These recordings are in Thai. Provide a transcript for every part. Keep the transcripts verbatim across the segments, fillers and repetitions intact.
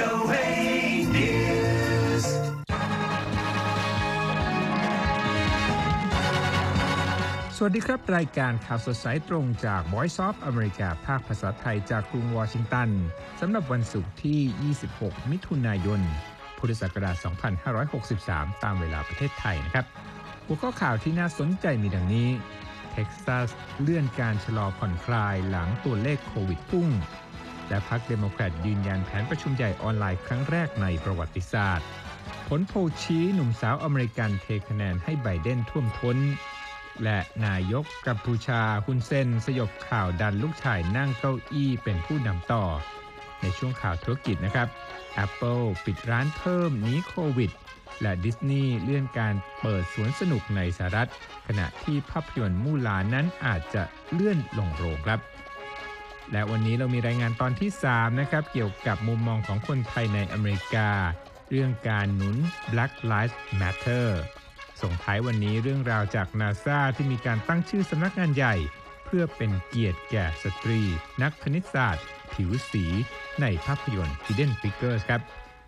โอ เอ Newsสวัสดีครับรายการข่าวสดสายตรงจาก Voice of America ภาคภาษาไทยจากกรุงวอชิงตันสำหรับวันศุกร์ที่ยี่สิบหกมิถุนายนพุทธศักราชสองพันห้าร้อยหกสิบสามตามเวลาประเทศไทยนะครับหัวข้อข่าวที่น่าสนใจมีดังนี้เท็กซัสเลื่อนการชะลอผ่อนคลายหลังตัวเลขโควิดพุ่งและพรรคเดโมแครตยืนยันแผนประชุมใหญ่ออนไลน์ครั้งแรกในประวัติศาสตร์ผลโพลชี้หนุ่มสาวอเมริกันเทคะแนนให้ไบเดนท่วมท้นและนายกกัมพูชาฮุนเซนสยบข่าวดันลูกชายนั่งเก้าอี้เป็นผู้นำต่อในช่วงข่าวธุรกิจนะครับ Apple ปิดร้านเพิ่มหนีโควิดและดิสนีย์เลื่อนการเปิดสวนสนุกในสหรัฐขณะที่ภาพยนตร์มู่หลานนั้นอาจจะเลื่อนลงโรงครับและวันนี้เรามีรายงานตอนที่สามนะครับเกี่ยวกับมุมมองของคนไทยในอเมริกาเรื่องการหนุน Black Lives Matter ส่งท้ายวันนี้เรื่องราวจาก NASA ที่มีการตั้งชื่อสำนักงานใหญ่เพื่อเป็นเกียรติแก่สตรีนักคณิตศาสตร์ผิวสีในภาพยนตร์ Hidden Figures ครับ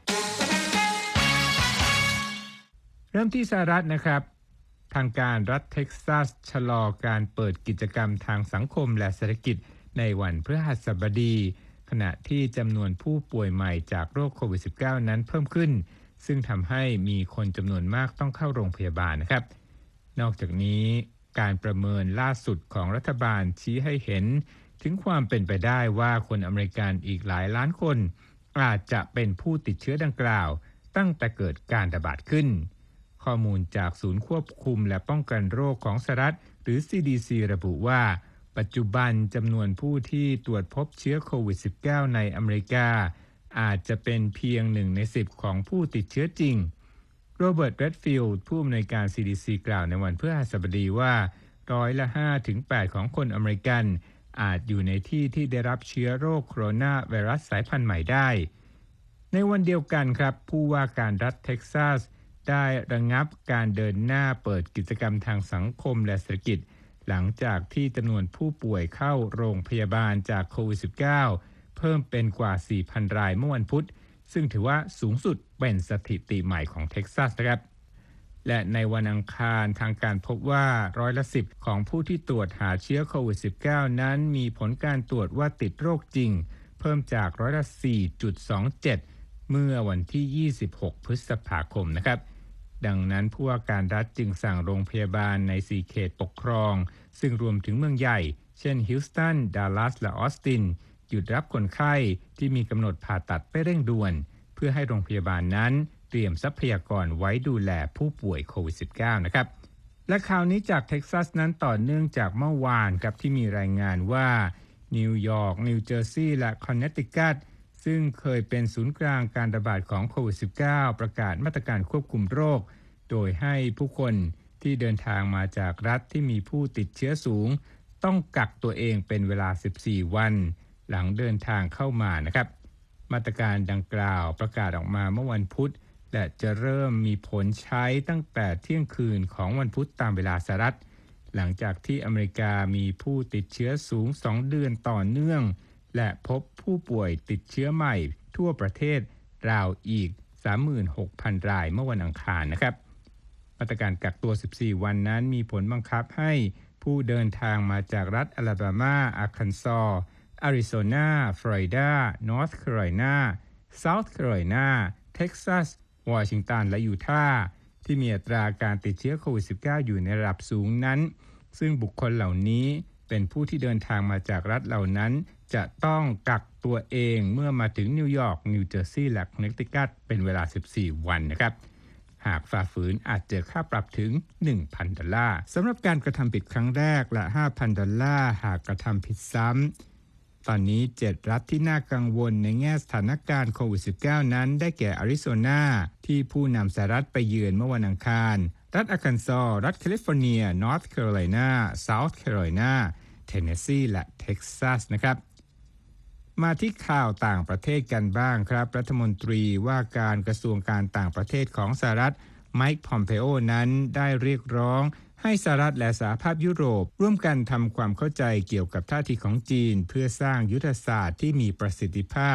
เริ่มที่สหรัฐนะครับทางการรัฐเท็กซัสชะลอการเปิดกิจกรรมทางสังคมและเศรษฐกิจในวันพฤหัสบดีขณะที่จำนวนผู้ป่วยใหม่จากโรคโควิด สิบเก้า นั้นเพิ่มขึ้นซึ่งทำให้มีคนจำนวนมากต้องเข้าโรงพยาบาลนะครับนอกจากนี้การประเมินล่าสุดของรัฐบาลชี้ให้เห็นถึงความเป็นไปได้ว่าคนอเมริกันอีกหลายล้านคนอาจจะเป็นผู้ติดเชื้อดังกล่าวตั้งแต่เกิดการระบาดขึ้นข้อมูลจากศูนย์ควบคุมและป้องกันโรคของสหรัฐหรือ ซี ดี ซี ระบุว่าปัจจุบันจำนวนผู้ที่ตรวจพบเชื้อโควิด สิบเก้า ในอเมริกาอาจจะเป็นเพียงหนึ่งในสิบของผู้ติดเชื้อจริงโรเบิร์ต เรดฟิลด์ผู้อำนวยการ ซี ดี ซี กล่าวในวันพฤหัสบดีว่าร้อยละ ห้าถึงแปด ของคนอเมริกันอาจอยู่ในที่ที่ได้รับเชื้อโรคโคโรนาไวรัสสายพันธุ์ใหม่ได้ในวันเดียวกันครับผู้ว่าการรัฐเท็กซัสได้ระงับการเดินหน้าเปิดกิจกรรมทางสังคมและเศรษฐกิจหลังจากที่จำนวนผู้ป่วยเข้าโรงพยาบาลจากโควิด สิบเก้า เพิ่มเป็นกว่า สี่พัน รายเมื่อวันพุธซึ่งถือว่าสูงสุดเป็นสถิติใหม่ของเท็กซัสนะครับและในวันอังคารทางการพบว่าร้อยละสิบของผู้ที่ตรวจหาเชื้อโควิด สิบเก้า นั้นมีผลการตรวจว่าติดโรคจริงเพิ่มจากร้อยละ สี่จุดสองเจ็ด เมื่อวันที่ยี่สิบหกพฤษภาคมนะครับดังนั้นผู้ว่าการรัฐจึงสั่งโรงพยาบาลในสี่เขตปกครองซึ่งรวมถึงเมืองใหญ่เช่นฮิลสตันดัลลัสและออสตินหยุดรับคนไข้ที่มีกำหนดผ่าตัดไปเร่งด่วนเพื่อให้โรงพยาบาลนั้นเตรียมทรัพยากรไว้ดูแลผู้ป่วยโควิด สิบเก้า นะครับและข่าวนี้จากเท็กซัสนั้นต่อเนื่องจากเมื่อวานครับที่มีรายงานว่านิวยอร์กนิวเจอร์ซีย์และคอนเนตทิคัตซึ่งเคยเป็นศูนย์กลางการระบาดของโควิด สิบเก้า ประกาศมาตรการควบคุมโรคโดยให้ผู้คนที่เดินทางมาจากรัฐที่มีผู้ติดเชื้อสูงต้องกักตัวเองเป็นเวลาสิบสี่วันหลังเดินทางเข้ามานะครับมาตรการดังกล่าวประกาศออกมาเมื่อวันพุธและจะเริ่มมีผลใช้ตั้งแต่เที่ยงคืนของวันพุธตามเวลาสหรัฐหลังจากที่อเมริกามีผู้ติดเชื้อสูงสองเดือนต่อเนื่องและพบผู้ป่วยติดเชื้อใหม่ทั่วประเทศราวอีก สามหมื่นหกพัน รายเมื่อวันอังคารนะครับมาตรการกักตัวสิบสี่วันนั้นมีผลบังคับให้ผู้เดินทางมาจากรัฐอลาบามาอาร์คันซอสอาริโซนาฟลอริดานอร์ทแคโรไลนาเซาท์แคโรไลนาเท็กซัสวอชิงตันและยูทาห์ที่มีอัตราการติดเชื้อโควิด สิบเก้า อยู่ในระดับสูงนั้นซึ่งบุคคลเหล่านี้เป็นผู้ที่เดินทางมาจากรัฐเหล่านั้นจะต้องกักตัวเองเมื่อมาถึงนิวยอร์กนิวเจอร์ซีย์และคอนเนตทิคัตเป็นเวลาสิบสี่วันนะครับหากฝ่าฝืนอาจเจอค่าปรับถึง หนึ่งพัน ดอลลาร์สำหรับการกระทำผิดครั้งแรกและ ห้าพัน ดอลลาร์หากกระทำผิดซ้ำตอนนี้เจ็ดรัฐที่น่ากังวลในแง่สถานการณ์โควิด สิบเก้า นั้นได้แก่อาริโซนาที่ผู้นำสหรัฐไปเยือนเมื่อวันอังคารรัฐอาร์คันซอสรัฐแคลิฟอร์เนียนอร์ทแคโรไลนาเซาท์แคโรไลนาเทนเนสซีและเท็กซัสนะครับมาที่ข่าวต่างประเทศกันบ้างครับรัฐมนตรีว่าการกระทรวงการต่างประเทศของสหรัฐไมค์ พอมเพโอนั้นได้เรียกร้องให้สหรัฐและสหภาพยุโรปร่วมกันทำความเข้าใจเกี่ยวกับท่าทีของจีนเพื่อสร้างยุทธศาสตร์ที่มีประสิทธิภาพ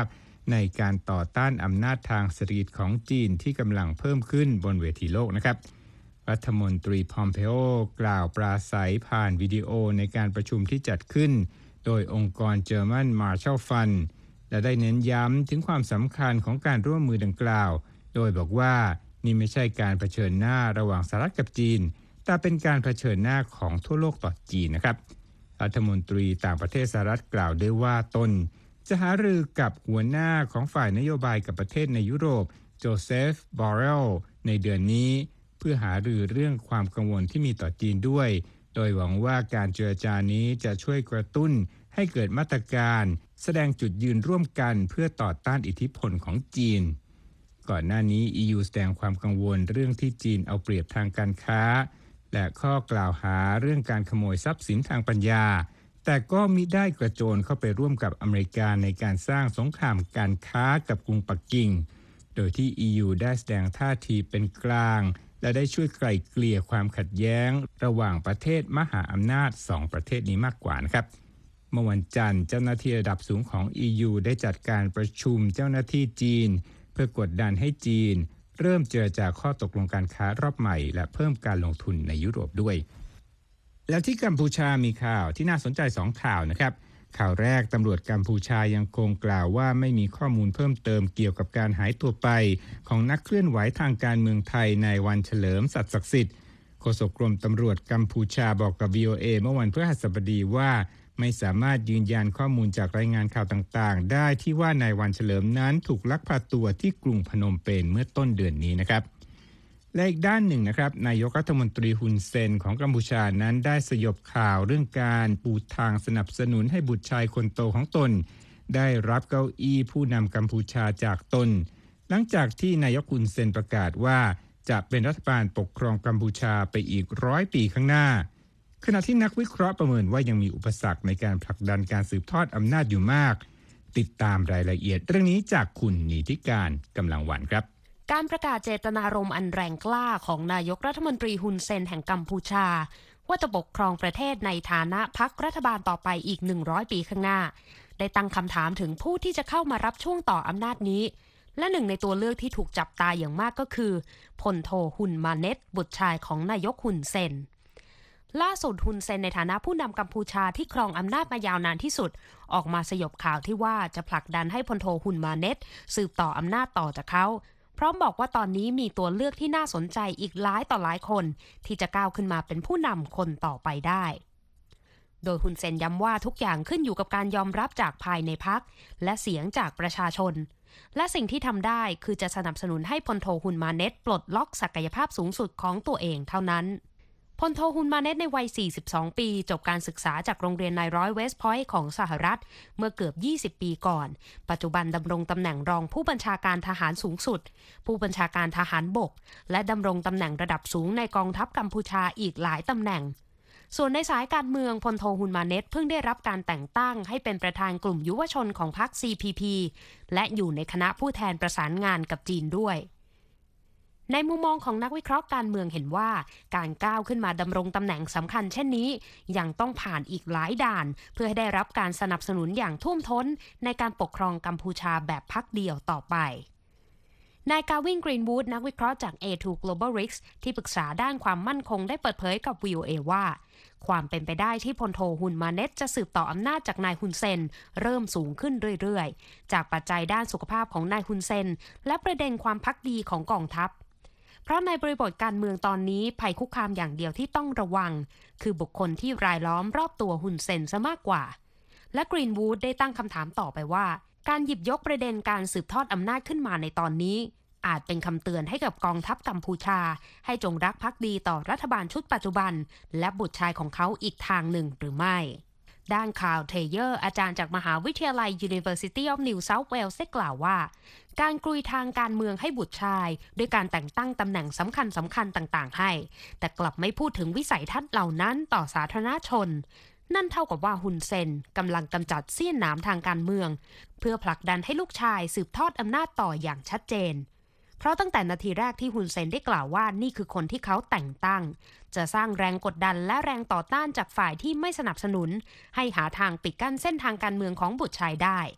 ในการต่อต้านอำนาจทางเศรษฐกิจของจีนที่กำลังเพิ่มขึ้นบนเวทีโลกนะครับรัฐมนตรีพอมเพโอกล่าวปราศัยผ่านวิดีโอในการประชุมที่จัดขึ้นโดยองค์กร German Marshall Fund และได้เน้นย้ำถึงความสำคัญของการร่วมมือดังกล่าวโดยบอกว่านี่ไม่ใช่การเผชิญหน้าระหว่างสหรัฐกับจีนแต่เป็นการเผชิญหน้าของทั่วโลกต่อจีนนะครับรัฐมนตรีต่างประเทศสหรัฐกล่าวด้วยว่าตนจะหารือกับหัวหน้าของฝ่ายนโยบายกับประเทศในยุโรปโจเซฟบอเรลในเดือนนี้เพื่อหารือเรื่องความกังวลที่มีต่อจีนด้วยโดยหวังว่าการเจรจานี้จะช่วยกระตุ้นให้เกิดมาตรการแสดงจุดยืนร่วมกันเพื่อต่อต้านอิทธิพลของจีนก่อนหน้านี้ อี ยู แสดงความกังวลเรื่องที่จีนเอาเปรียบทางการค้าและข้อกล่าวหาเรื่องการขโมยทรัพย์สินทางปัญญาแต่ก็มิได้กระโจนเข้าไปร่วมกับอเมริกาในการสร้างสงครามการค้ากับกรุงปักกิ่งโดยที่ อี ยู ได้แสดงท่าทีเป็นกลางและได้ช่วยไกล่เกลี่ยความขัดแย้งระหว่างประเทศมหาอำนาจสองประเทศนี้มากกว่านะครับเมื่อวันจันทร์เจ้าหน้าที่ระดับสูงของ อี ยู ได้จัดการประชุมเจ้าหน้าที่จีนเพื่อกดดันให้จีนเริ่มเจรจาข้อตกลงการค้ารอบใหม่และเพิ่มการลงทุนในยุโรปด้วยแล้วที่กัมพูชามีข่าวที่น่าสนใจสองข่าวนะครับข่าวแรกตำรวจกัมพูชายังคงกล่าวว่าไม่มีข้อมูลเพิ่มเติมเกี่ยวกับการหายตัวไปของนักเคลื่อนไหวทางการเมืองไทยในวันเฉลิมสัตย์ศักดิ์สิทธิ์โฆษกกรมตำรวจกัมพูชาบอกกับ วี โอ เอ เมื่อวันพฤหัสบดีว่าไม่สามารถยืนยันข้อมูลจากรายงานข่าวต่างๆได้ที่ว่านายวันเฉลิมนั้นถูกลักพาตัวที่กรุงพนมเปญเมื่อต้นเดือนนี้นะครับและอีกด้านหนึ่งนะครับนายกรัฐมนตรีฮุนเซนของกัมพูชานั้นได้สยบข่าวเรื่องการปูทางสนับสนุนให้บุตรชายคนโตของตนได้รับเก้าอี้ผู้นำกัมพูชาจากตนหลังจากที่นายกฮุนเซนประกาศว่าจะเป็นรัฐบาลปกครองกัมพูชาไปอีกร้อยปีข้างหน้าขณะที่นักวิเคราะห์ประเมินว่ายังมีอุปสรรคในการผลักดันการสืบทอดอำนาจอยู่มากติดตามรายละเอียดเรื่องนี้จากคุณนิติการกำลังวันครับการประกาศเจตนารมณ์อันแรงกล้าของนายกรัฐมนตรีฮุนเซนแห่งกัมพูชาว่าจะปกครองประเทศในฐานะพรรครัฐบาลต่อไปอีกหนึ่งร้อยปีข้างหน้าได้ตั้งคำถามถึงผู้ที่จะเข้ามารับช่วงต่ออำนาจนี้และหนึ่งในตัวเลือกที่ถูกจับตาอย่างมากก็คือพลโทฮุนมาเน็ตบุตรชายของนายกฮุนเซนล่าสุดฮุนเซนในฐานะผู้นำกัมพูชาที่ครองอำนาจมายาวนานที่สุดออกมาสยบข่าวที่ว่าจะผลักดันให้พลโทฮุนมาเน็ตสืบต่ออำนาจต่อจากเขาพร้อมบอกว่าตอนนี้มีตัวเลือกที่น่าสนใจอีกหลายต่อหลายคนที่จะก้าวขึ้นมาเป็นผู้นำคนต่อไปได้โดยฮุนเซนย้ำว่าทุกอย่างขึ้นอยู่กับการยอมรับจากภายในพรรคและเสียงจากประชาชนและสิ่งที่ทำได้คือจะสนับสนุนให้พลโทฮุนมาเน็ตปลดล็อกศักยภาพสูงสุดของตัวเองเท่านั้นพลโทฮุนมาเน็ตในวัยสี่สิบสองปีจบการศึกษาจากโรงเรียนนายร้อยเวสต์พอยต์ของสหรัฐเมื่อเกือบยี่สิบปีก่อนปัจจุบันดำรงตำแหน่งรองผู้บัญชาการทหารสูงสุดผู้บัญชาการทหารบกและดำรงตำแหน่งระดับสูงในกองทัพกัมพูชาอีกหลายตำแหน่งส่วนในสายการเมืองพลโทฮุนมาเน็ตเพิ่งได้รับการแต่งตั้งให้เป็นประธานกลุ่มยุวชนของพรรค ซี พี พี และอยู่ในคณะผู้แทนประสานงานกับจีนด้วยในมุมมองของนักวิเคราะห์การเมืองเห็นว่าการก้าวขึ้นมาดำรงตำแหน่งสำคัญเช่นนี้ยังต้องผ่านอีกหลายด่านเพื่อให้ได้รับการสนับสนุนอย่างท่วมท้นในการปกครองกัมพูชาแบบพรรคเดียวต่อไปนายกาวิน กรีนวูดนักวิเคราะห์จาก เอ ทู Global Risks ที่ปรึกษาด้านความมั่นคงได้เปิดเผยกับ วี โอ เอ ว่าความเป็นไปได้ที่พลโทฮุนมาเน็ตจะสืบต่ออำนาจจากนายฮุนเซนเริ่มสูงขึ้นเรื่อยๆจากปัจจัยด้านสุขภาพของนายฮุนเซนและประเด็นความภักดีของกองทัพเพราะในบริบทการเมืองตอนนี้ภัยคุกคามอย่างเดียวที่ต้องระวังคือบุคคลที่รายล้อมรอบตัวฮุนเซนซะมากกว่าและกรีนวูดได้ตั้งคำถามต่อไปว่าการหยิบยกประเด็นการสืบทอดอำนาจขึ้นมาในตอนนี้อาจเป็นคำเตือนให้กับกองทัพกัมพูชาให้จงรักภักดีต่อรัฐบาลชุดปัจจุบันและบุตรชายของเขาอีกทางหนึ่งหรือไม่ด้านคาร์ล เทเยอร์อาจารย์จากมหาวิทยาลัย University of New South Wales ได้กล่าวว่าการกลุยทางการเมืองให้บุตรชายด้วยการแต่งตั้งตำแหน่งสำคัญสำคัญต่างๆให้แต่กลับไม่พูดถึงวิสัยทัศน์เหล่านั้นต่อสาธารณชนนั่นเท่ากับว่าฮุนเซนกำลังกำจัดเสี้ยนหนามทางการเมืองเพื่อผลักดันให้ลูกชายสืบทอดอำนาจต่ออย่างชัดเจนเพราะตั้งแต่นาทีแรกที่ฮุนเซนได้กล่าวว่านี่คือคนที่เขาแต่งตั้งจะสร้างแรงกดดันและแรงต่อต้านจากฝ่ายที่ไม่สนับสนุนให้หาทางปิดกั้นเส้นทางการเมืองของบุตรชายได้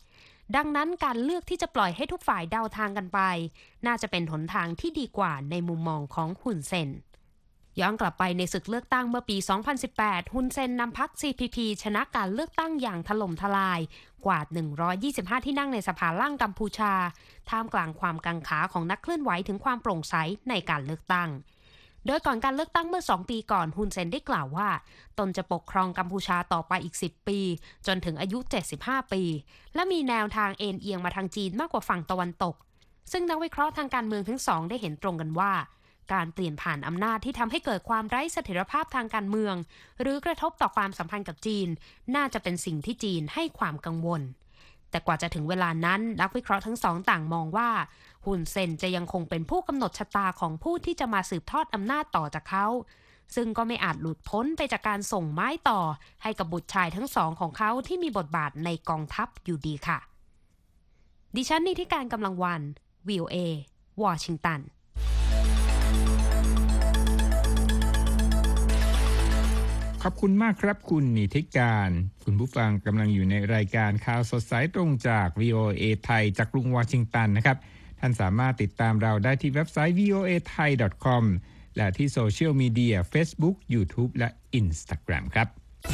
ดังนั้นการเลือกที่จะปล่อยให้ทุกฝ่ายเดาทางกันไปน่าจะเป็นหนทางที่ดีกว่าในมุมมองของฮุนเซนย้อนกลับไปในศึกเลือกตั้งเมื่อปี สองพันสิบแปด ฮุนเซนนำพรรค ซี พี พี ชนะการเลือกตั้งอย่างถล่มทลายกวาด หนึ่งร้อยยี่สิบห้า ที่นั่งในสภาล่างกัมพูชาท่ามกลางความกังขาของนักเคลื่อนไหวถึงความโปร่งใสในการเลือกตั้งโดยก่อนการเลือกตั้งเมื่อสองปีก่อนฮุนเซนได้กล่าวว่าตนจะปกครองกัมพูชาต่อไปอีกสิบปีจนถึงอายุเจ็ดสิบห้าปีและมีแนวทางเอ็นเอียงมาทางจีนมากกว่าฝั่งตะวันตกซึ่งนักวิเคราะห์ทางการเมืองทั้งสองได้เห็นตรงกันว่าการเปลี่ยนผ่านอำนาจที่ทำให้เกิดความไร้เสถียรภาพทางการเมืองหรือกระทบต่อความสัมพันธ์กับจีนน่าจะเป็นสิ่งที่จีนให้ความกังวลแต่กว่าจะถึงเวลานั้นนักวิเคราะห์ทั้งสองต่างมองว่าฮุนเซนจะยังคงเป็นผู้กำหนดชะตาของผู้ที่จะมาสืบทอดอำนาจต่อจากเขาซึ่งก็ไม่อาจหลุดพ้นไปจากการส่งไม้ต่อให้กับบุตรชายทั้งสองของเขาที่มีบทบาทในกองทัพอยู่ดีค่ะดิฉันนิติการกำลังวัน วี โอ เอ วอชิงตันขอบคุณมากครับคุณนิติการคุณผู้ฟังกำลังอยู่ในรายการข่าวสดสายตรงจาก วี โอ เอ ไทยจากกรุงวอชิงตันนะครับท่านสามารถติดตามเราได้ที่เว็บไซต์ วี โอ เอ ไทย ดอท คอม และที่โซเชียลมีเดีย Facebook YouTube และ Instagram ครับ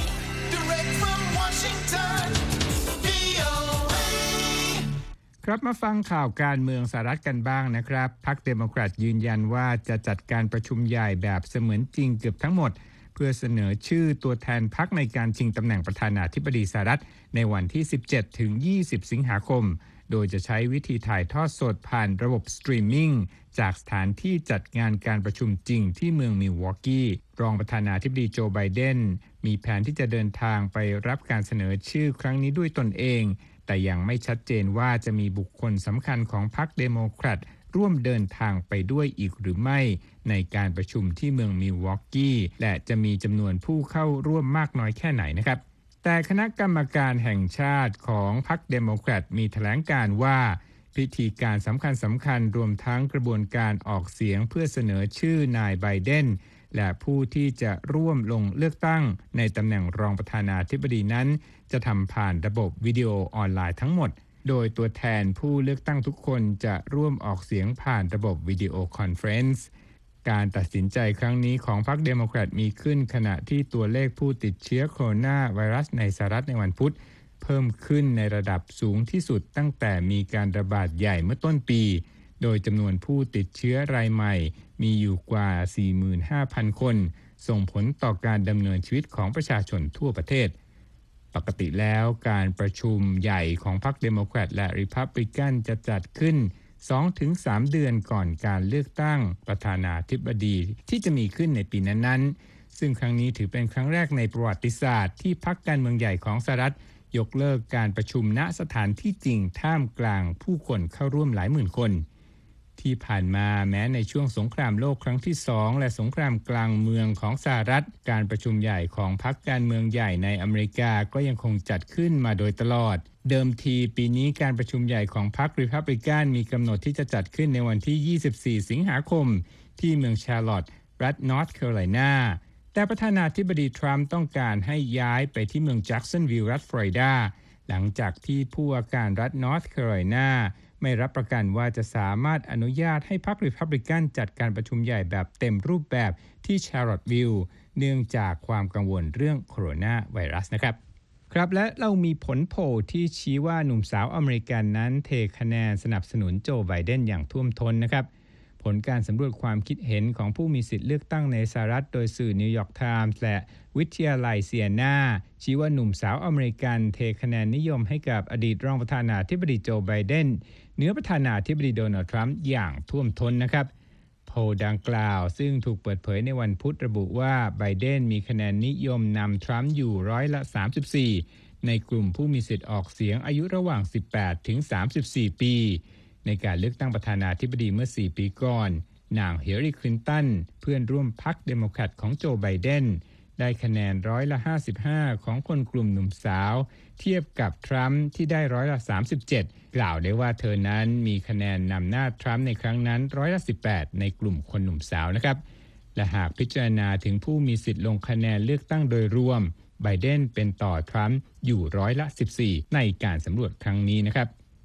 ครับมาฟังข่าวการเมืองสหรัฐกันบ้างนะครับพรรคเดโมแครตยืนยันว่าจะจัดการประชุมใหญ่แบบเสมือนจริงเกือบทั้งหมดเพื่อเสนอชื่อตัวแทนพรรคในการชิงตำแหน่งประธานาธิบดีสหรัฐในวันที่ สิบเจ็ดถึงยี่สิบ สิงหาคมโดยจะใช้วิธีถ่ายทอดสดผ่านระบบสตรีมมิ่งจากสถานที่จัดงานการประชุมจริงที่เมืองมิลวอกกี้รองประธานาธิบดีโจไบเดนมีแผนที่จะเดินทางไปรับการเสนอชื่อครั้งนี้ด้วยตนเองแต่ยังไม่ชัดเจนว่าจะมีบุคคลสำคัญของพรรคเดโมแครตร่วมเดินทางไปด้วยอีกหรือไม่ในการประชุมที่เมืองมิลวอกกี้และจะมีจำนวนผู้เข้าร่วมมากน้อยแค่ไหนนะครับแต่คณะกรรมการแห่งชาติของพรรคเดโมแครตมีแถลงการว่าพิธีการสำคัญสำคัญรวมทั้งกระบวนการออกเสียงเพื่อเสนอชื่อนายไบเดนและผู้ที่จะร่วมลงเลือกตั้งในตำแหน่งรองประธานาธิบดีนั้นจะทำผ่านระบบวิดีโอออนไลน์ทั้งหมดโดยตัวแทนผู้เลือกตั้งทุกคนจะร่วมออกเสียงผ่านระบบวิดีโอคอนเฟรนซ์การตัดสินใจครั้งนี้ของพรรคเดโมแครตมีขึ้นขณะที่ตัวเลขผู้ติดเชื้อโคโรนาไวรัสในสหรัฐในวันพุธเพิ่มขึ้นในระดับสูงที่สุดตั้งแต่มีการระบาดใหญ่เมื่อต้นปีโดยจำนวนผู้ติดเชื้อรายใหม่มีอยู่กว่า สี่หมื่นห้าพัน คนส่งผลต่อการดำเนินชีวิตของประชาชนทั่วประเทศปกติแล้วการประชุมใหญ่ของพรรคเดโมแครตและริพับลิกันจะจัดขึ้น สองถึงสาม เดือนก่อนการเลือกตั้งประธานาธิบดีที่จะมีขึ้นในปีนั้นๆซึ่งครั้งนี้ถือเป็นครั้งแรกในประวัติศาสตร์ที่พรรคการเมืองใหญ่ของสหรัฐยกเลิกการประชุมณสถานที่จริงท่ามกลางผู้คนเข้าร่วมหลายหมื่นคนที่ผ่านมาแม้ในช่วงสงครามโลกครั้งที่สองและสงครามกลางเมืองของสหรัฐการประชุมใหญ่ของพรรคการเมืองใหญ่ในอเมริกาก็ยังคงจัดขึ้นมาโดยตลอดเดิมทีปีนี้การประชุมใหญ่ของพรรครีพับลิกันมีกำหนดที่จะจัดขึ้นในวันที่ ยี่สิบสี่ สิงหาคมที่เมืองชาร์ลอตต์รัฐนอร์ทแคโรไลนาแต่ประธานาธิบดีทรัมป์ต้องการให้ย้ายไปที่เมืองแจ็กสันวิลล์รัฐฟลอริดาหลังจากที่ผู้ว่าการรัฐนอร์ทแคโรไลนาไม่รับประกันว่าจะสามารถอนุญาตให้พรรครีพับลิกันจัดการประชุมใหญ่แบบเต็มรูปแบบที่ชาร์ลอตต์วิลล์เนื่องจากความกังวลเรื่องโคโรนาไวรัสนะครับครับและเรามีผลโพลที่ชี้ว่าหนุ่มสาวอเมริกันนั้นเทคะแนนสนับสนุนโจไบเดนอย่างท่วมท้นนะครับผลการสำรวจความคิดเห็นของผู้มีสิทธิ์เลือกตั้งในสหรัฐโดยสื่อนิวยอร์กไทมส์และวิทยาลัยเซียนาชี้ว่าหนุ่มสาวอเมริกันเทคะแนนนิยมให้กับอดีตรองประธานาธิบดีโจไบเดนเหนือประธานาธิบดีโดนัลด์ทรัมป์อย่างท่วมท้นนะครับโพลดังกล่าวซึ่งถูกเปิดเผยในวันพุธระบุว่าไบเดนมีคะแนนนิยมนำทรัมป์อยู่ร้อยละสามสิบสี่ในกลุ่มผู้มีสิทธิ์ออกเสียงอายุระหว่างสิบแปดถึงสามสิบสี่ปีในการเลือกตั้งประธานาธิบดีเมื่อสี่ปีก่อนนางฮิลลารีคลินตันเพื่อนร่วมพรรคเดโมแครตของโจไบเดนได้คะแนนร้อยละห้าสิบห้าของคนกลุ่มหนุ่มสาวเทียบกับทรัมป์ที่ได้ร้อยละสามสิบเจ็ดกล่าวได้ว่าเธอนั้นมีคะแนนนำหน้าทรัมป์ในครั้งนั้นร้อยละสิบแปดในกลุ่มคนหนุ่มสาวนะครับและหากพิจารณาถึงผู้มีสิทธิ์ลงคะแนนเลือกตั้งโดยรวมไบเดนเป็นต่อทรัมป์อยู่ร้อยละสิบสี่ในการสำรวจครั้งนี้นะครับ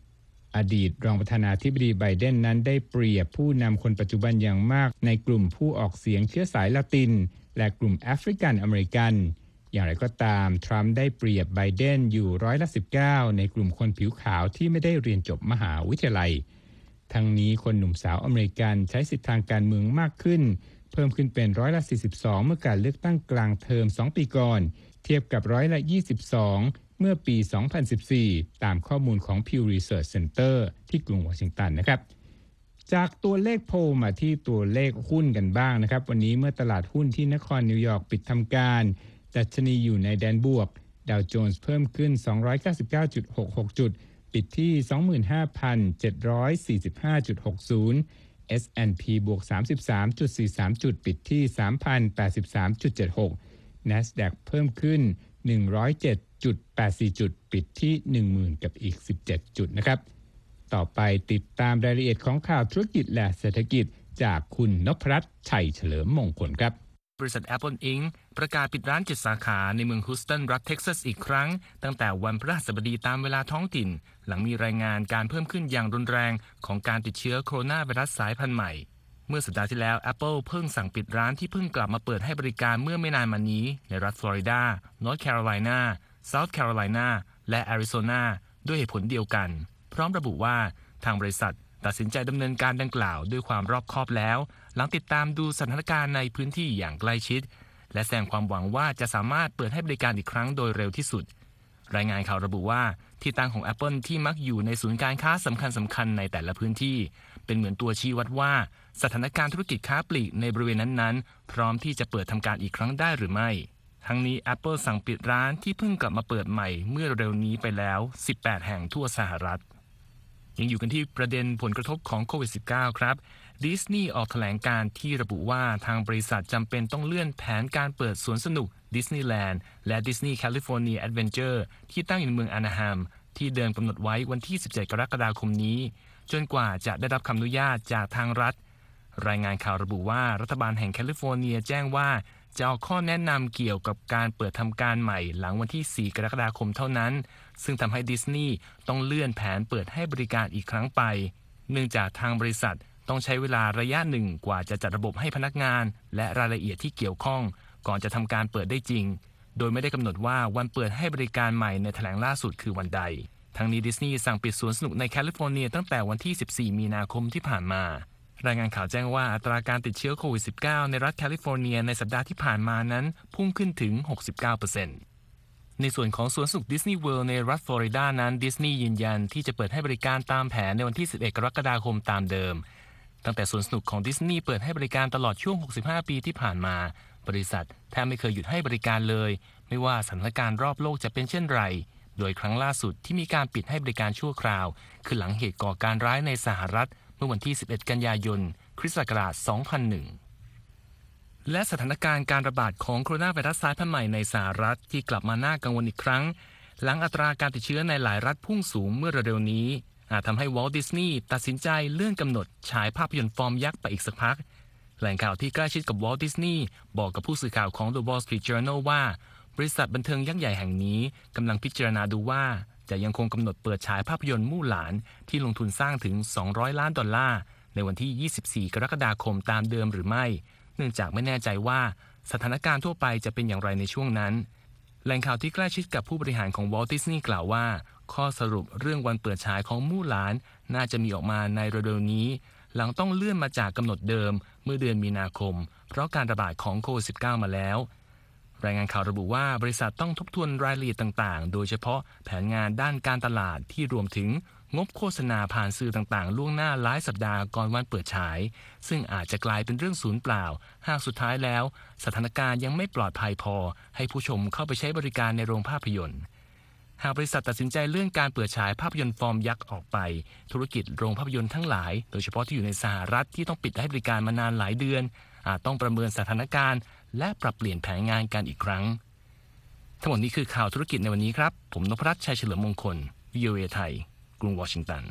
อดีตรองประธานาธิบดีไบเดนนั้นได้เปรียบผู้นำคนปัจจุบันอย่างมากในกลุ่มผู้ออกเสียงเชื้อสายละตินและกลุ่มแอฟริกันอเมริกันอย่างไรก็ตามทรัมป์ได้เปรียบไบเดนอยู่ร้อยละสิบเก้าในกลุ่มคนผิวขาวที่ไม่ได้เรียนจบมหาวิทยาลัยทั้งนี้คนหนุ่มสาวอเมริกันใช้สิทธิทางการเมืองมากขึ้นเพิ่มขึ้นเป็นร้อยละสี่สิบสองเมื่อการเลือกตั้งกลางเทอมสองปีก่อนเทียบกับร้อยละยี่สิบสองเมื่อปีสองพันสิบสี่ตามข้อมูลของ Pew Research Center ที่กรุงวอชิงตันนะครับจากตัวเลขโพลมาที่ตัวเลขหุ้นกันบ้างนะครับวันนี้เมื่อตลาดหุ้นที่นครนิวยอร์กปิดทำการดัชนีอยู่ในแดนบวกดาวโจนส์เพิ่มขึ้น สองร้อยเก้าสิบเก้าจุดหกหก จุดปิดที่ สองหมื่นห้าพันเจ็ดร้อยสี่สิบห้าจุดหกศูนย์ เอส แอนด์ พี บวก สามสิบสามจุดสี่สาม จุดปิดที่ สามพันแปดสิบสามจุดเจ็ดหก NASDAQ เพิ่มขึ้น หนึ่งร้อยเจ็ดจุดแปดสี่ จุดปิดที่ หนึ่งหมื่น กับอีกสิบเจ็ดจุดนะครับต่อไปติดตามรายละเอียดของข่าวธุรกิจและเศรษฐกิจจากคุณนพรัตน์ชัยเฉลิมมงคลครับบริษัท Apple อิงค์ ประกาศปิดร้านเจ็ดสาขาในเมืองฮูสตันรัฐเท็กซัสอีกครั้งตั้งแต่วันพฤหัสบดีตามเวลาท้องถิ่นหลังมีรายงานการเพิ่มขึ้นอย่างรุนแรงของการติดเชื้อโคโรนาไวรัสสายพันธุ์ใหม่เมื่อสัปดาห์ที่แล้ว Apple เพิ่งสั่งปิดร้านที่เพิ่งกลับมาเปิดให้บริการเมื่อไม่นานมานี้ในรัฐฟลอริดานอร์ทแคโรไลนาเซาท์แคโรไลนาและแอริโซนาด้วยเหตุผลเดียวกันพร้อมระบุว่าทางบริษัทตัดสินใจดำเนินการดังกล่าวด้วยความรอบคอบแล้วหลังติดตามดูสถานการณ์ในพื้นที่อย่างใกล้ชิดและแสดงความหวังว่าจะสามารถเปิดให้บริการอีกครั้งโดยเร็วที่สุดรายงานข่าวระบุว่าที่ตั้งของ Apple ที่มักอยู่ในศูนย์การค้าสำคัญสำคัญในแต่ละพื้นที่เป็นเหมือนตัวชี้วัดว่าสถานการณ์ธุรกิจค้าปลีกในบริเวณนั้นๆพร้อมที่จะเปิดทำการอีกครั้งได้หรือไม่ทั้งนี้ Apple สั่งปิดร้านที่เพิ่งกลับมาเปิดใหม่เมื่อเร็วนี้ไปแล้วสิบแปดแห่งทั่วสหรัฐยังอยู่กันที่ประเด็นผลกระทบของโควิด สิบเก้า ครับดิสนีย์ออกแถลงการที่ระบุว่าทางบริษัทจำเป็นต้องเลื่อนแผนการเปิดสวนสนุกดิสนีย์แลนด์และดิสนีย์แคลิฟอร์เนียแอดเวนเจอร์ที่ตั้งอยู่ในเมืองอานาฮามที่เดิมกำหนดไว้วันที่สิบเจ็ดกรกฎาคมนี้จนกว่าจะได้รับคำอนุญาตจากทางรัฐรายงานข่าวระบุว่ารัฐบาลแห่งแคลิฟอร์เนียแจ้งว่าจะออกข้อแนะนำเกี่ยวกับการเปิดทำการใหม่หลังวันที่สี่กรกฎาคมเท่านั้นซึ่งทำให้ดิสนีย์ต้องเลื่อนแผนเปิดให้บริการอีกครั้งไปเนื่องจากทางบริษัทต้องใช้เวลาระยะหนึ่งกว่าจะจัดระบบให้พนักงานและรายละเอียดที่เกี่ยวข้องก่อนจะทำการเปิดได้จริงโดยไม่ได้กำหนดว่าวันเปิดให้บริการใหม่ในแถลงล่าสุดคือวันใดทั้งนี้ดิสนีย์สั่งปิดสวนสนุกในแคลิฟอร์เนียตั้งแต่วันที่สิบสี่มีนาคมที่ผ่านมารายงานข่าวแจ้งว่าอัตราการติดเชื้อโควิด สิบเก้า ในรัฐแคลิฟอร์เนียในสัปดาห์ที่ผ่านมานั้นพุ่งขึ้นถึง หกสิบเก้าเปอร์เซ็นต์ ในส่วนของสวนสนุกดิสนีย์เวิลด์ในรัฐฟลอริดานั้นดิสนีย์ยืนยันที่จะเปิดให้บริการตามแผนในวันที่สิบเอ็ดกรกฎาคมตามเดิมตั้งแต่สวนสนุกของดิสนีย์เปิดให้บริการตลอดช่วงหกสิบห้าปีที่ผ่านมาบริษัทแทบไม่เคยหยุดให้บริการเลยไม่ว่าสถานการณ์รอบโลกจะเป็นเช่นไรโดยครั้งล่าสุดที่มีการปิดให้บริการชั่วคราวคือหลังเหตุก่อการร้ายในสหรัฐเมื่อวันที่สิบเอ็ดกันยายนคริสต์ศักราชสองพันหนึ่งและสถานการณ์การระบาดของโคโรนาไวรัสสายพันธุ์ใหม่ในสหรัฐที่กลับมาน่ากังวลอีกครั้งหลังอัตราการติดเชื้อในหลายรัฐพุ่งสูงเมื่อเร็วๆนี้อาจทำให้วอลต์ดิสนีย์ตัดสินใจเลื่อนกำหนดฉายภาพยนตร์ฟอร์มยักษ์ไปอีกสักพักแหล่งข่าวที่ใกล้ชิดกับวอลต์ดิสนีย์บอกกับผู้สื่อข่าวของ The Wall Street Journal ว่าบริษัทบันเทิงยักษ์ใหญ่แห่งนี้กำลังพิจารณาดูว่าจะยังคงกำหนดเปิดฉายภาพยนตร์มู่หลานที่ลงทุนสร้างถึงสองร้อยล้านดอลลาร์ในวันที่ยี่สิบสี่กรกฎาคมตามเดิมหรือไม่เนื่องจากไม่แน่ใจว่าสถานการณ์ทั่วไปจะเป็นอย่างไรในช่วงนั้นแหล่งข่าวที่ใกล้ชิดกับผู้บริหารของ Walt Disney กล่าวว่าข้อสรุปเรื่องวันเปิดฉายของมู่หลานน่าจะมีออกมาในเร็วๆนี้หลังต้องเลื่อนมาจากกำหนดเดิมเมื่อเดือนมีนาคมเพราะการระบาดของโควิด สิบเก้า มาแล้วรายงานข่าวระบุว่าบริษัทต้องทบทวนรายละเอียดต่างๆโดยเฉพาะแผนงานด้านการตลาดที่รวมถึงงบโฆษณาผ่านสื่อต่างๆล่วงหน้าหลายสัปดาห์ก่อนวันเปิดฉายซึ่งอาจจะกลายเป็นเรื่องศูนย์เปล่าหากสุดท้ายแล้วสถานการณ์ยังไม่ปลอดภัยพอให้ผู้ชมเข้าไปใช้บริการในโรงภาพยนตร์หากบริษัทตัดสินใจเลื่อนการเปิดฉายภาพยนตร์ฟอร์มยักษ์ออกไปธุรกิจโรงภาพยนตร์ทั้งหลายโดยเฉพาะที่อยู่ในสหรัฐที่ต้องปิดให้บริการมานานหลายเดือนอาจต้องประเมินสถานการณ์และปรับเปลี่ยนแผนงานกันอีกครั้งทั้งหมดนี้คือข่าวธุรกิจในวันนี้ครับผมนพรัตน์ชัยเฉลิมมงคล วี โอ เอ ไทยกรุงวอชิงตัน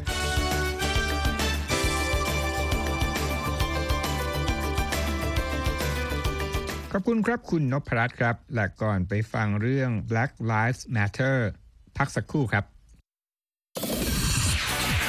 ขอบคุณครับคุณนพรัตน์ครับและก่อนไปฟังเรื่อง Black Lives Matter พักสักครู่ครับ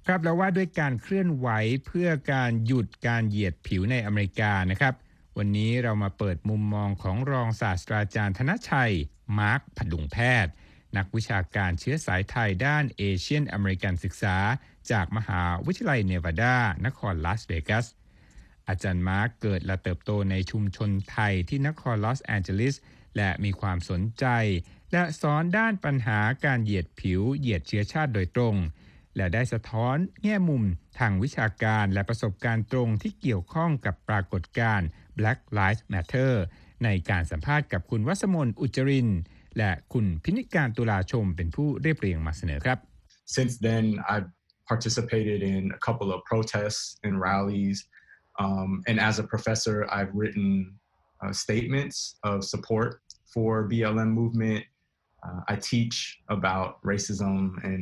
ครับแล้วว่าด้วยการเคลื่อนไหวเพื่อการหยุดการเหยียดผิวในอเมริกานะครับวันนี้เรามาเปิดมุมมองของรองศาสตราจารย์ธนชัยมาร์คผดุงแพทย์นักวิชาการเชื้อสายไทยด้านเอเชียนอเมริกันศึกษาจากมหาวิทยาลัยเนวาดานครลาสเวกัสอาจารย์มาร์คเกิดและเติบโตในชุมชนไทยที่นครลอสแอนเจลิสและมีความสนใจและสอนด้านปัญหาการเหยียดผิวเหยียดเชื้อชาติโดยตรงและได้สะท้อนแง่มุมทางวิชาการและประสบการณ์ตรงที่เกี่ยวข้องกับปรากฏการณ์ Black Lives Matter ในการสัมภาษณ์กับคุณวัสมนต์อุจจรินทร์และคุณพินิการตุลาชมเป็นผู้เรียบเรียงมาเสนอครับ Since then, I've participated in a couple of protests and rallies, um, and as a professor, I've written uh, statements of support for B L M movement. Uh, I teach about racism and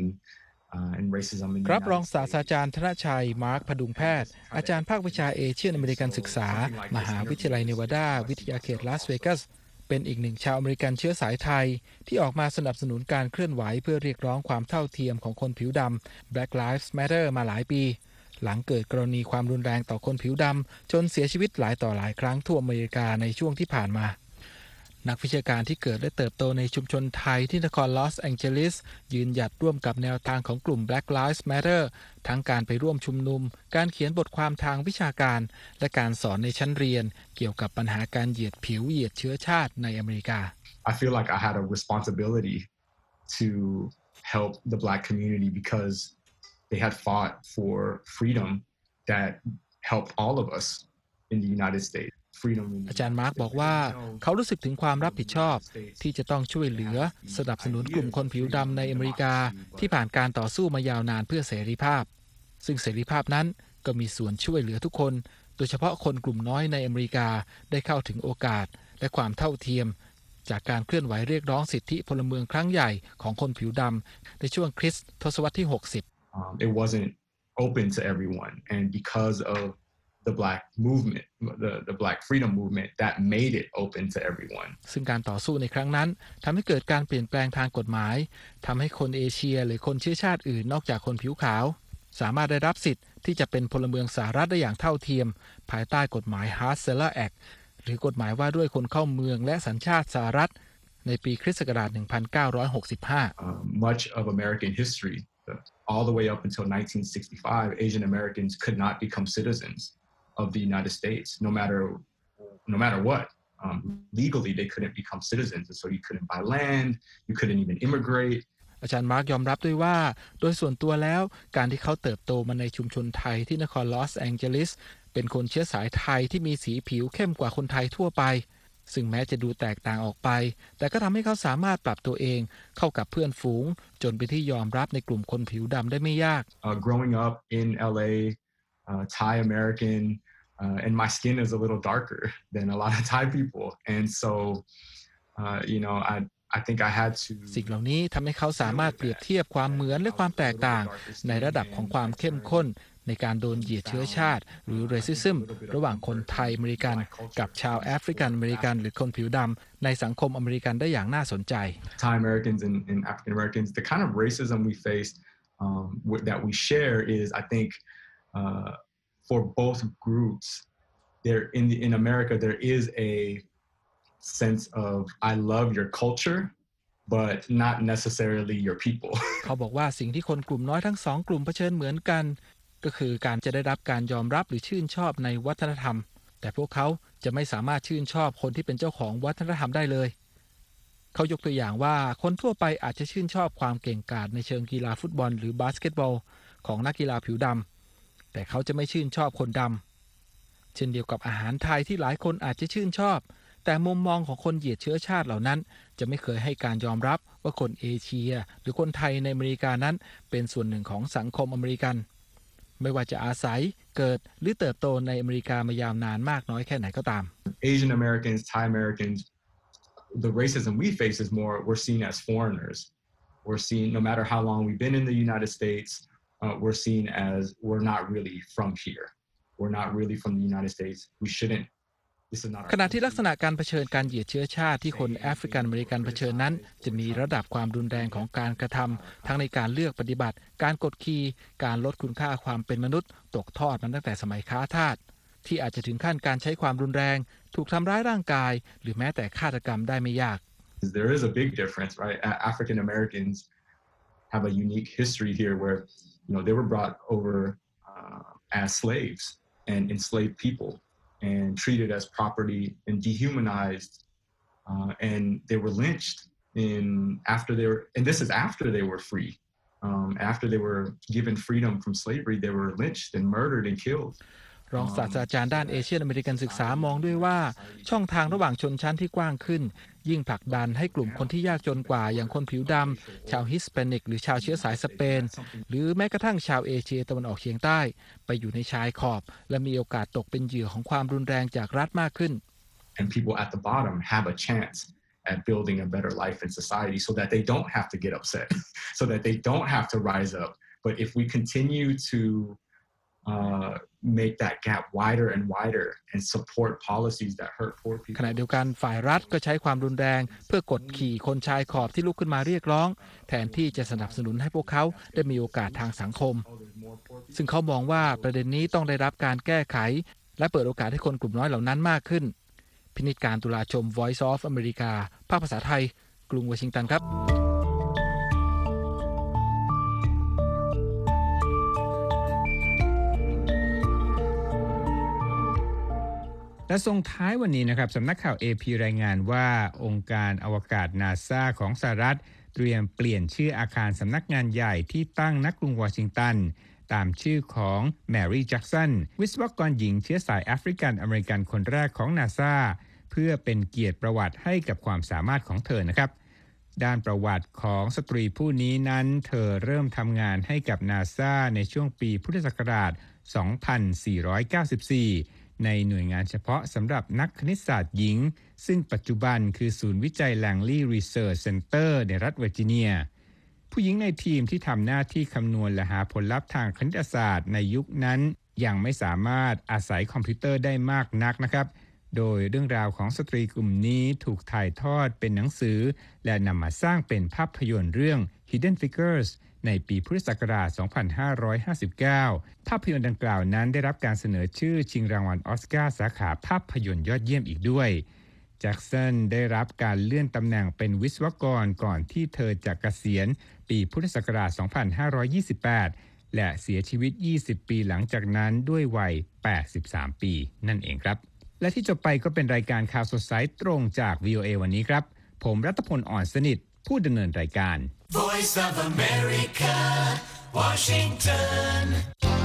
uh, ครับรองศาสตราจารย์ธนชัยมาร์คผดุงแพทย์อาจารย์ภาควิชาเอเชียนอเมริกันศึกษามหาวิทยาลัยเนวาดาวิทยาเขตลาสเวกัสเป็นอีกหนึ่งชาวอเมริกันเชื้อสายไทยที่ออกมาสนับสนุนการเคลื่อนไหวเพื่อเรียกร้องความเท่าเทียมของคนผิวดำ Black Lives Matter มาหลายปีหลังเกิดกรณีความรุนแรงต่อคนผิวดำจนเสียชีวิตหลายต่อหลายครั้งทั่วอเมริกาในช่วงที่ผ่านมานักวิชาการที่เกิดและเติบโตในชุมชนไทยที่นครลอสแองเจลิสยืนหยัดร่วมกับแนวทางของกลุ่ม Black Lives Matter ทั้งการไปร่วมชุมนุมการเขียนบทความทางวิชาการและการสอนในชั้นเรียนเกี่ยวกับปัญหาการเหยียดผิวเหยียดเชื้อชาติในอเมริกา I feel like I had a responsibility to help the Black community because they had fought for freedom that helped all of us in the United States. อาจารย์มาร์คบอกว่าเขารู้สึกถึงความรับผิดชอบที่จะต้องช่วยเหลือสนับสนุนกลุ่มคนผิวดำในอเมริกาที่ผ่านการต่อสู้มายาวนานเพื่อเสรีภาพซึ่งเสรีภาพนั้นก็มีส่วนช่วยเหลือทุกคนโดยเฉพาะคนกลุ่มน้อยในอเมริกาได้เข้าถึงโอกาสและความเท่าเทียมจากการเคลื่อนไหวเรียกร้องสิทธิพลเมืองครั้งใหญ่ของคนผิวดำในช่วงคริสต์ทศวรรษที่หกสิบ um, It wasn't open to everyone and because of the Black movement, the, the Black freedom movement, that made it open to everyone. ซึ่งการต่อสู้ในครั้งนั้นทำให้เกิดการเปลี่ยนแปลงทางกฎหมายทำให้คนเอเชียหรือคนเชื้อชาติอื่นนอกจากคนผิวขาวสามารถได้รับสิทธิ์ที่จะเป็นพลเมืองสหรัฐได้อย่างเท่าเทียมภายใต้กฎหมาย Hart-Celler Act หรือกฎหมายว่าด้วยคนเข้าเมืองและสัญชาติสหรัฐในปีคริสต์ศักราช หนึ่งพันเก้าร้อยหกสิบห้า uh, Much of American history, all the way up until nineteen sixty-five, Asian Americans could not become citizens.of the United States, no matter no matter what. Um, legally, they couldn't become citizens, and so you couldn't buy land, you couldn't even immigrate. อาจารย์มาร์กยอมรับด้วยว่าโดยส่วนตัวแล้วการที่เขาเติบโตมาในชุมชนไทยที่นครลอสแองเจลิสเป็นคนเชื้อสายไทยที่มีสีผิวเข้มกว่าคนไทยทั่วไปซึ่งแม้จะดูแตกต่างออกไปแต่ก็ทำให้เขาสามารถปรับตัวเองเข้ากับเพื่อนฝูงจนเป็นที่ยอมรับในกลุ่มคนผิวดำได้ไม่ยาก uh, growing up in L A, uh, Thai American.Uh, and my skin is a little darker than a lot of Thai people, and so, uh, you know, I I think I had to. สิ่งเหล่านี้ทำให้เขาสามารถเปรียบเทียบความเหมือนและความแตกต่างในระดับของความเข้มข้นในการโดนเหยียดเชื้อชาติหรือ racism ระหว่างคนไทยอเมริกันกับชาวแอฟริกันอเมริกันหรือคนผิวดำในสังคมอเมริกันได้อย่างน่าสนใจ Thai Americans and, and African Americans, the kind of racism we face um, that we share is, I think. Uh,For both groups, there in the, in America there is a sense of I love your culture, but not necessarily your people. เขาบอกว่าสิ่งที่คนกลุ่มน้อยทั้งสองกลุ่มเผชิญเหมือนกันก็คือการจะได้รับการยอมรับหรือชื่นชอบในวัฒนธรรมแต่พวกเขาจะไม่สามารถชื่นชอบคนที่เป็นเจ้าของวัฒนธรรมได้เลยเขายกตัวอย่างว่าคนทั่วไปอาจจะชื่นชอบความเก่งกาจในเชิงกีฬาฟุตบอลหรือบาสเกตบอลของนักกีฬาผิวดำแต่เขาจะไม่ชื่นชอบคนดำเช่นเดียวกับอาหารไทยที่หลายคนอาจจะชื่นชอบแต่มุมมองของคนเหยียดเชื้อชาติเหล่านั้นจะไม่เคยให้การยอมรับว่าคนเอเชียหรือคนไทยในอเมริกานั้นเป็นส่วนหนึ่งของสังคมอเมริกันไม่ว่าจะอาศัยเกิดหรือเติบโตในอเมริกามายาวนานมากน้อยแค่ไหนก็ตาม Asian Americans, Thai Americans, the racism we face is more we're seen as foreigners. We're seen no matter how long we've been in the United States.Uh, we're seen as we're not really from here. We're not really from the United States. We shouldn't ขณะที่ลักษณะการเผชิญการเหยียดเชื้อชาติที่คนแอฟริกันอเมริกันเผชิญนั้นจะมีระดับความรุนแรงของการกระทำทั้งในการเลือกปฏิบัติการกดขี่การลดคุณค่าความเป็นมนุษย์ตกทอดมาตั้งแต่สมัยค้าทาสที่อาจจะถึงขั้นการใช้ความรุนแรงถูกทำร้ายร่างกายหรือแม้แต่ฆาตกรรมได้ไม่ยาก There is a big difference, right? African Americans have a unique history here where, you know, they were brought over uh, as slaves and enslaved people and treated as property and dehumanized, uh, and they were lynched in after they were, and this is after they were free. Um, after they were given freedom from slavery, they were lynched and murdered and killed. รองศาสตราจารย์ด้านเอเชียอเมริกันศึกษามองด้วยว่าช่องทางระหว่างชนชั้นที่กว้างขึ้นยิ่งผลักดันให้กลุ่มคนที่ยากจนกว่าอย่างคนผิวดำชาวฮิสแปนิกหรือชาวเชื้อสายสเปนหรือแม้กระทั่งชาวเอเชียตะวันออกเฉียงใต้ไปอยู่ในชายขอบและมีโอกาสตกเป็นเหยื่อของความรุนแรงจากรัฐมากขึ้น And people at the bottom have a chance at building a better life in society so that they don't have to get upset so that they don't have to rise up. But if we continue to Uh, make that gap wider and wider and support policies that hurt poor people. ขณะเดียวกันฝ่ายรัฐก็ใช้ความรุนแรงเพื่อกดขี่คนชายขอบที่ลุกขึ้นมาเรียกร้องแทนที่จะสนับสนุนให้พวกเขาได้มีโอกาสทางสังคมซึ่งเขามองว่าประเด็นนี้ต้องได้รับการแก้ไขและเปิดโอกาสให้คนกลุ่มน้อยเหล่านั้นมากขึ้นพินิจการตุลาชม Voice of America ภาคภาษาไทยกรุงวอชิงตันครับและส่งท้ายวันนี้นะครับสำนักข่าว เอ พี รายงานว่าองค์การอวกาศ NASA ของสหรัฐเตรียมเปลี่ยนชื่ออาคารสำนักงานใหญ่ที่ตั้งณกรุงวอชิงตันตามชื่อของแมรี่แจ็กสันวิศวกรหญิงเชื้อสายแอฟริกันอเมริกันคนแรกของ NASA เพื่อเป็นเกียรติประวัติให้กับความสามารถของเธอนะครับด้านประวัติของสตรีผู้นี้นั้นเธอเริ่มทำงานให้กับ NASA ในช่วงปีพุทธศักราช สองพันสี่ร้อยเก้าสิบสี่ในหน่วยงานเฉพาะสำหรับนักคณิตศาสตร์หญิงซึ่งปัจจุบันคือศูนย์วิจัย Langley Research Center ในรัฐเวอร์จิเนียผู้หญิงในทีมที่ทำหน้าที่คำนวณและหาผลลัพธ์ทางคณิตศาสตร์ในยุคนั้นยังไม่สามารถอาศัยคอมพิวเตอร์ได้มากนักนะครับโดยเรื่องราวของสตรีกลุ่มนี้ถูกถ่ายทอดเป็นหนังสือและนำมาสร้างเป็นภาพยนตร์เรื่อง Hidden Figuresในปีพุทธศักราช สองพันห้าร้อยห้าสิบเก้า ภาพยนตร์ดังกล่าวนั้นได้รับการเสนอชื่อชิงรางวัลออสการ์สาขาภาพยนตร์ยอดเยี่ยมอีกด้วยแจ็กสันได้รับการเลื่อนตำแหน่งเป็นวิศวกรก่อนที่เธอจะเกษียณปีพุทธศักราช สองพันห้าร้อยยี่สิบแปด และเสียชีวิต ยี่สิบ ปีหลังจากนั้นด้วยวัย แปดสิบสาม ปีนั่นเองครับและที่จบไปก็เป็นรายการข่าวสดสายตรงจาก วี โอ เอ วันนี้ครับผมรัตพล อ่อนสนิทผู้ดำเนินรายการ Voice of America, Washington